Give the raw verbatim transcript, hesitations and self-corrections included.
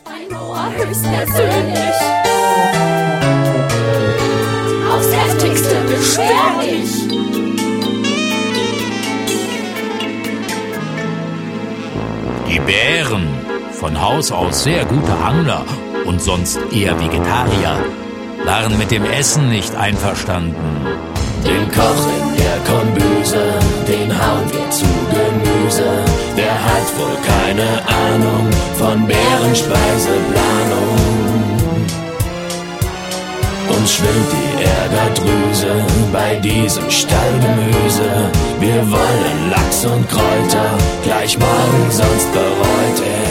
Bei Noah höchstpersönlich. Aufs Heftigste beschwerlich. Die Bären, von Haus aus sehr gute Angler und sonst eher Vegetarier, waren mit dem Essen nicht einverstanden. Den Koch in der Kombüse, den hauen wir zu Gemüse. Der hat wohl keine Ahnung von Bärenspeiseplanung. Uns schwillt die Ärgerdrüse bei diesem Stallgemüse. Wir wollen Lachs und Kräuter, gleich morgen, sonst bereut er